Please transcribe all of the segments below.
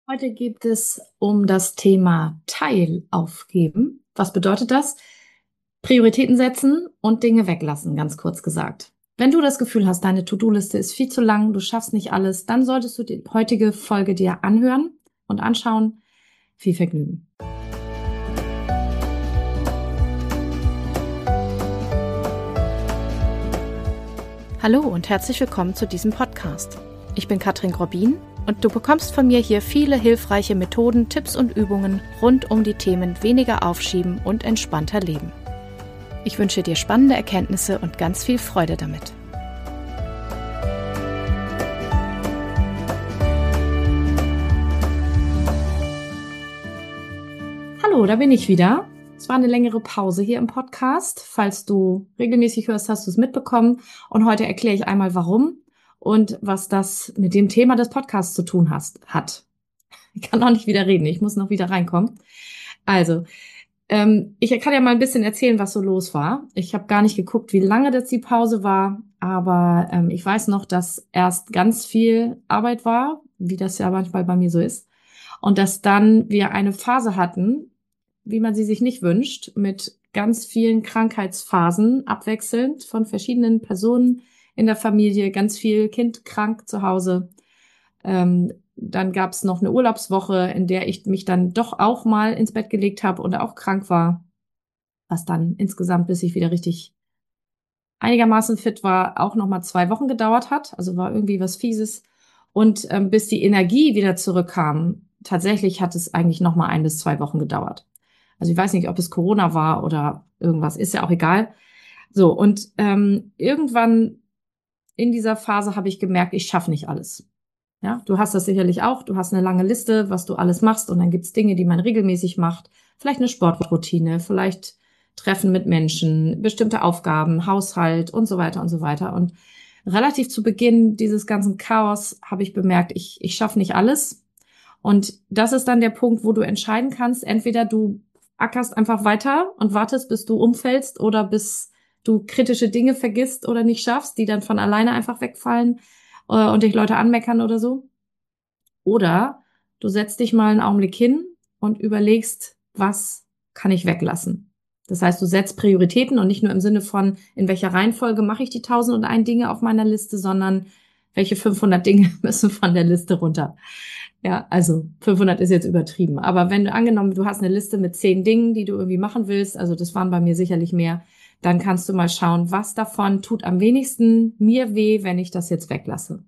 Heute geht es um das Thema Teilaufgeben. Was bedeutet das? Prioritäten setzen und Dinge weglassen, ganz kurz gesagt. Wenn du das Gefühl hast, deine To-Do-Liste ist viel zu lang, du schaffst nicht alles, dann solltest du die heutige Folge dir anhören und anschauen. Viel Vergnügen. Hallo und herzlich willkommen zu diesem Podcast. Ich bin Katrin Grobin und du bekommst von mir hier viele hilfreiche Methoden, Tipps und Übungen rund um die Themen weniger aufschieben und entspannter leben. Ich wünsche dir spannende Erkenntnisse und ganz viel Freude damit. Hallo, da bin ich wieder. Es war eine längere Pause hier im Podcast. Falls du regelmäßig hörst, hast du es mitbekommen. Und heute erkläre ich einmal, warum und was das mit dem Thema des Podcasts zu tun hat. Ich kann noch nicht wieder reden, ich muss noch wieder reinkommen. Also, ich kann ja mal ein bisschen erzählen, was so los war. Ich habe gar nicht geguckt, wie lange das die Pause war, aber ich weiß noch, dass erst ganz viel Arbeit war, wie das ja manchmal bei mir so ist, und dass dann wir eine Phase hatten, wie man sie sich nicht wünscht, mit ganz vielen Krankheitsphasen abwechselnd von verschiedenen Personen in der Familie, ganz viel Kind krank zu Hause. Dann gab es noch eine Urlaubswoche, in der ich mich dann doch auch mal ins Bett gelegt habe und auch krank war, was dann insgesamt, bis ich wieder richtig einigermaßen fit war, auch noch mal 2 Wochen gedauert hat. Also war irgendwie was Fieses. Und bis die Energie wieder zurückkam, tatsächlich hat es eigentlich noch mal 1 bis 2 Wochen gedauert. Also ich weiß nicht, ob es Corona war oder irgendwas, ist ja auch egal. So, und irgendwann in dieser Phase habe ich gemerkt, ich schaffe nicht alles. Ja, du hast das sicherlich auch. Du hast eine lange Liste, was du alles machst, und dann gibt's Dinge, die man regelmäßig macht. Vielleicht eine Sportroutine, vielleicht Treffen mit Menschen, bestimmte Aufgaben, Haushalt und so weiter und so weiter. Und relativ zu Beginn dieses ganzen Chaos habe ich bemerkt, ich schaffe nicht alles. Und das ist dann der Punkt, wo du entscheiden kannst, entweder du ackerst einfach weiter und wartest, bis du umfällst oder bis du kritische Dinge vergisst oder nicht schaffst, die dann von alleine einfach wegfallen und dich Leute anmeckern oder so. Oder du setzt dich mal einen Augenblick hin und überlegst, was kann ich weglassen. Das heißt, du setzt Prioritäten, und nicht nur im Sinne von, in welcher Reihenfolge mache ich die 1001 Dinge auf meiner Liste, sondern welche 500 Dinge müssen von der Liste runter. Ja, also 500 ist jetzt übertrieben. Aber wenn du angenommen, du hast eine Liste mit 10 Dingen, die du irgendwie machen willst, also das waren bei mir sicherlich mehr, dann kannst du mal schauen, was davon tut am wenigsten mir weh, wenn ich das jetzt weglasse.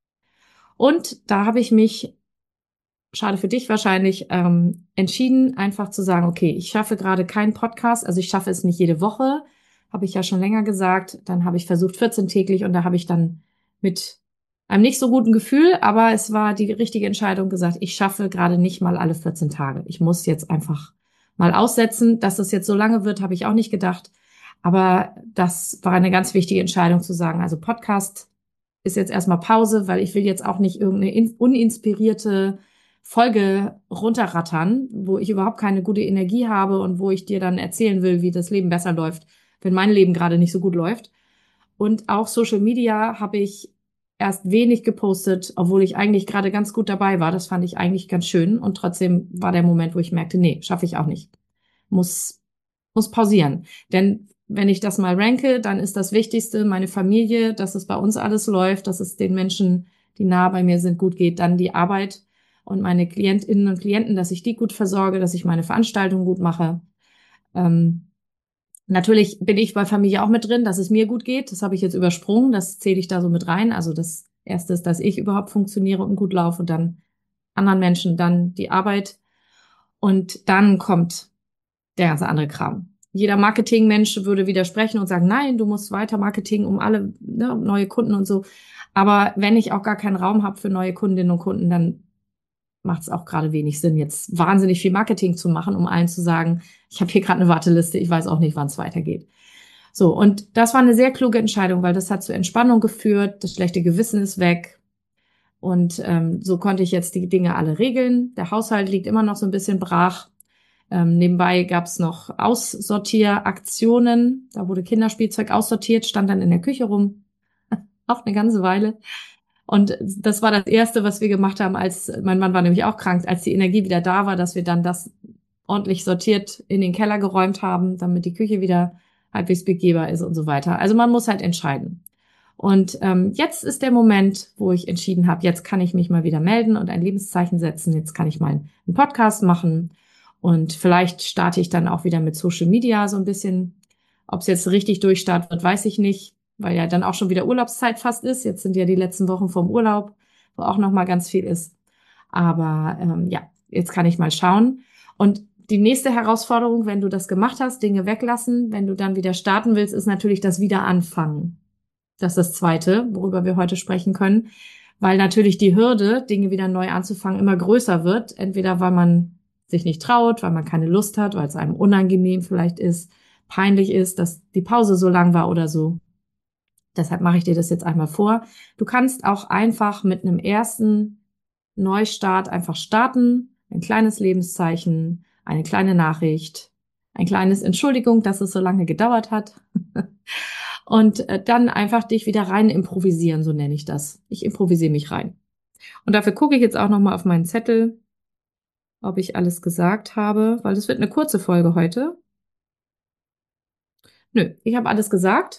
Und da habe ich mich, schade für dich wahrscheinlich, entschieden, einfach zu sagen, okay, ich schaffe gerade keinen Podcast, also ich schaffe es nicht jede Woche, habe ich ja schon länger gesagt. Dann habe ich versucht 14 täglich, und da habe ich dann mit einem nicht so guten Gefühl, aber es war die richtige Entscheidung, gesagt, ich schaffe gerade nicht mal alle 14 Tage. Ich muss jetzt einfach mal aussetzen. Dass das jetzt so lange wird, habe ich auch nicht gedacht. Aber das war eine ganz wichtige Entscheidung zu sagen, also Podcast ist jetzt erstmal Pause, weil ich will jetzt auch nicht irgendeine uninspirierte Folge runterrattern, wo ich überhaupt keine gute Energie habe und wo ich dir dann erzählen will, wie das Leben besser läuft, wenn mein Leben gerade nicht so gut läuft. Und auch Social Media habe ich erst wenig gepostet, obwohl ich eigentlich gerade ganz gut dabei war. Das fand ich eigentlich ganz schön. Und trotzdem war der Moment, wo ich merkte, nee, schaffe ich auch nicht. Muss, muss pausieren. Denn wenn ich das mal ranke, dann ist das Wichtigste meine Familie, dass es bei uns alles läuft, dass es den Menschen, die nah bei mir sind, gut geht. Dann die Arbeit und meine Klientinnen und Klienten, dass ich die gut versorge, dass ich meine Veranstaltungen gut mache. Natürlich bin ich bei Familie auch mit drin, dass es mir gut geht. Das habe ich jetzt übersprungen. Das zähle ich da so mit rein. Also das Erste ist, dass ich überhaupt funktioniere und gut laufe, und dann anderen Menschen, dann die Arbeit. Und dann kommt der ganze andere Kram. Jeder Marketingmensch würde widersprechen und sagen, nein, du musst weiter Marketing um alle, ne, neue Kunden und so. Aber wenn ich auch gar keinen Raum habe für neue Kundinnen und Kunden, dann macht es auch gerade wenig Sinn, jetzt wahnsinnig viel Marketing zu machen, um allen zu sagen, ich habe hier gerade eine Warteliste, ich weiß auch nicht, wann es weitergeht. So, und das war eine sehr kluge Entscheidung, weil das hat zur Entspannung geführt, das schlechte Gewissen ist weg. Und so konnte ich jetzt die Dinge alle regeln. Der Haushalt liegt immer noch so ein bisschen brach. Nebenbei gab es noch Aussortieraktionen. Da wurde Kinderspielzeug aussortiert, stand dann in der Küche rum. Auch eine ganze Weile. Und das war das Erste, was wir gemacht haben, als mein Mann war nämlich auch krank, als die Energie wieder da war, dass wir dann das ordentlich sortiert in den Keller geräumt haben, damit die Küche wieder halbwegs begehbar ist und so weiter. Also man muss halt entscheiden. Und jetzt ist der Moment, wo ich entschieden habe, jetzt kann ich mich mal wieder melden und ein Lebenszeichen setzen. Jetzt kann ich mal einen Podcast machen und vielleicht starte ich dann auch wieder mit Social Media so ein bisschen. Ob es jetzt richtig durchstarten wird, weiß ich nicht, weil ja dann auch schon wieder Urlaubszeit fast ist. Jetzt sind ja die letzten Wochen vom Urlaub, wo auch noch mal ganz viel ist. Aber ja, jetzt kann ich mal schauen. Und die nächste Herausforderung, wenn du das gemacht hast, Dinge weglassen, wenn du dann wieder starten willst, ist natürlich das Wiederanfangen. Das ist das Zweite, worüber wir heute sprechen können, weil natürlich die Hürde, Dinge wieder neu anzufangen, immer größer wird. Entweder weil man sich nicht traut, weil man keine Lust hat, weil es einem unangenehm vielleicht ist, peinlich ist, dass die Pause so lang war oder so. Deshalb mache ich dir das jetzt einmal vor. Du kannst auch einfach mit einem ersten Neustart einfach starten. Ein kleines Lebenszeichen, eine kleine Nachricht, ein kleines Entschuldigung, dass es so lange gedauert hat. Und dann einfach dich wieder rein improvisieren, so nenne ich das. Ich improvisiere mich rein. Und dafür gucke ich jetzt auch nochmal auf meinen Zettel, ob ich alles gesagt habe, weil es wird eine kurze Folge heute. Nö, ich habe alles gesagt.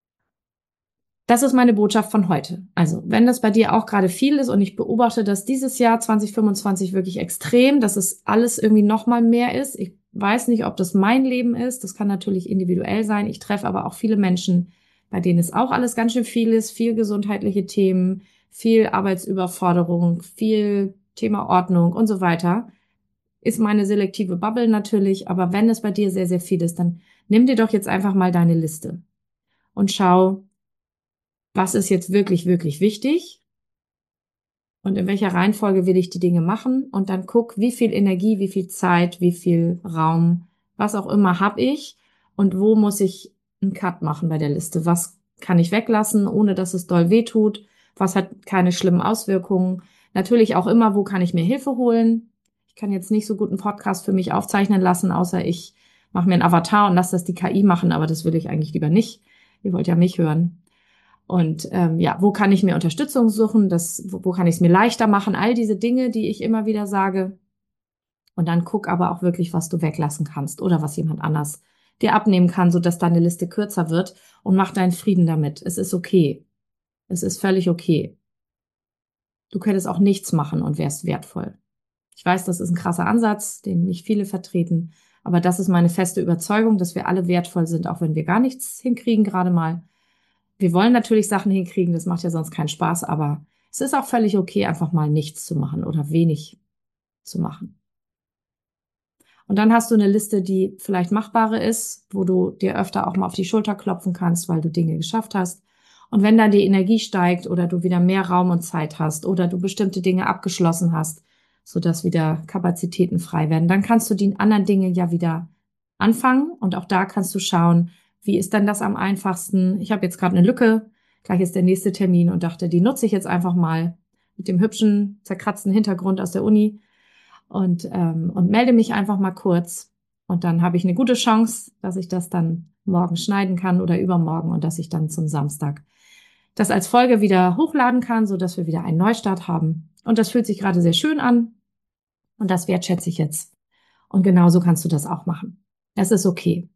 Das ist meine Botschaft von heute. Also, wenn das bei dir auch gerade viel ist und ich beobachte, dass dieses Jahr 2025 wirklich extrem, dass es alles irgendwie noch mal mehr ist. Ich weiß nicht, ob das mein Leben ist. Das kann natürlich individuell sein. Ich treffe aber auch viele Menschen, bei denen es auch alles ganz schön viel ist. Viel gesundheitliche Themen, viel Arbeitsüberforderung, viel Thema Ordnung und so weiter. Ist meine selektive Bubble natürlich. Aber wenn es bei dir sehr, sehr viel ist, dann nimm dir doch jetzt einfach mal deine Liste und schau, was ist jetzt wirklich, wirklich wichtig und in welcher Reihenfolge will ich die Dinge machen und dann guck, wie viel Energie, wie viel Zeit, wie viel Raum, was auch immer habe ich und wo muss ich einen Cut machen bei der Liste. Was kann ich weglassen, ohne dass es doll weh tut? Was hat keine schlimmen Auswirkungen? Natürlich auch immer, wo kann ich mir Hilfe holen? Ich kann jetzt nicht so gut einen Podcast für mich aufzeichnen lassen, außer ich mache mir einen Avatar und lasse das die KI machen, aber das will ich eigentlich lieber nicht. Ihr wollt ja mich hören. Und ja, wo kann ich mir Unterstützung suchen? Wo kann ich es mir leichter machen? All diese Dinge, die ich immer wieder sage. Und dann guck aber auch wirklich, was du weglassen kannst oder was jemand anders dir abnehmen kann, sodass deine Liste kürzer wird und mach deinen Frieden damit. Es ist okay. Es ist völlig okay. Du könntest auch nichts machen und wärst wertvoll. Ich weiß, das ist ein krasser Ansatz, den nicht viele vertreten, aber das ist meine feste Überzeugung, dass wir alle wertvoll sind, auch wenn wir gar nichts hinkriegen gerade mal. Wir wollen natürlich Sachen hinkriegen, das macht ja sonst keinen Spaß, aber es ist auch völlig okay, einfach mal nichts zu machen oder wenig zu machen. Und dann hast du eine Liste, die vielleicht machbare ist, wo du dir öfter auch mal auf die Schulter klopfen kannst, weil du Dinge geschafft hast. Und wenn dann die Energie steigt oder du wieder mehr Raum und Zeit hast oder du bestimmte Dinge abgeschlossen hast, sodass wieder Kapazitäten frei werden, dann kannst du die anderen Dinge ja wieder anfangen. Und auch da kannst du schauen, wie ist denn das am einfachsten? Ich habe jetzt gerade eine Lücke, gleich ist der nächste Termin und dachte, die nutze ich jetzt einfach mal mit dem hübschen, zerkratzten Hintergrund aus der Uni und melde mich einfach mal kurz. Und dann habe ich eine gute Chance, dass ich das dann morgen schneiden kann oder übermorgen und dass ich dann zum Samstag das als Folge wieder hochladen kann, so dass wir wieder einen Neustart haben. Und das fühlt sich gerade sehr schön an und das wertschätze ich jetzt. Und genauso kannst du das auch machen. Es ist okay.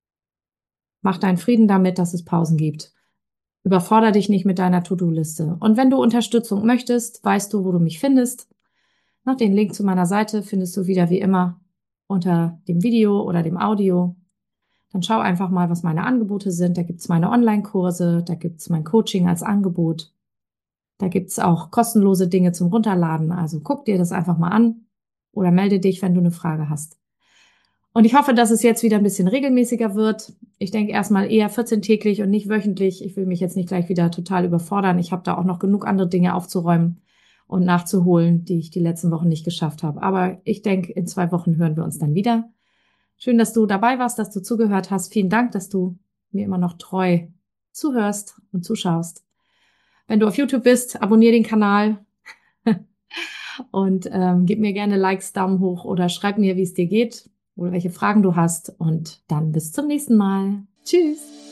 Mach deinen Frieden damit, dass es Pausen gibt. Überforder dich nicht mit deiner To-Do-Liste. Und wenn du Unterstützung möchtest, weißt du, wo du mich findest. Den Link zu meiner Seite findest du wieder wie immer unter dem Video oder dem Audio. Dann schau einfach mal, was meine Angebote sind. Da gibt's meine Online-Kurse, da gibt's mein Coaching als Angebot. Da gibt's auch kostenlose Dinge zum Runterladen. Also guck dir das einfach mal an oder melde dich, wenn du eine Frage hast. Und ich hoffe, dass es jetzt wieder ein bisschen regelmäßiger wird. Ich denke erstmal eher 14-täglich und nicht wöchentlich. Ich will mich jetzt nicht gleich wieder total überfordern. Ich habe da auch noch genug andere Dinge aufzuräumen und nachzuholen, die ich die letzten Wochen nicht geschafft habe. Aber ich denke, in 2 Wochen hören wir uns dann wieder. Schön, dass du dabei warst, dass du zugehört hast. Vielen Dank, dass du mir immer noch treu zuhörst und zuschaust. Wenn du auf YouTube bist, abonniere den Kanal und gib mir gerne Likes, Daumen hoch oder schreib mir, wie es dir geht oder welche Fragen du hast. Und dann bis zum nächsten Mal. Tschüss.